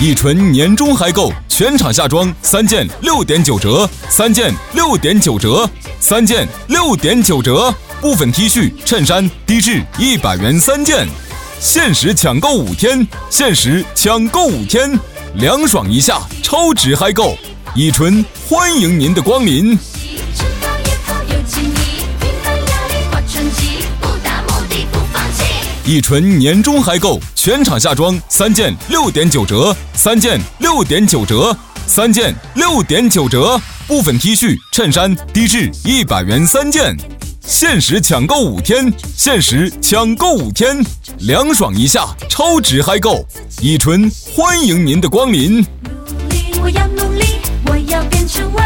一纯年终嗨购，全场下装3件6.9折，3件6.9折，3件6.9折。部分 T 恤、衬衫低至100元3件，限时抢购5天，限时抢购5天，凉爽一下，超值嗨购！一纯欢迎您的光临。一纯年终嗨购，全场下装3件6.9折，3件6.9折，3件6.9折。部分 T 恤、衬衫低至100元3件，限时抢购5天，限时抢购5天，凉爽一下，超值嗨购！一纯欢迎您的光临。 我要努力，我要变成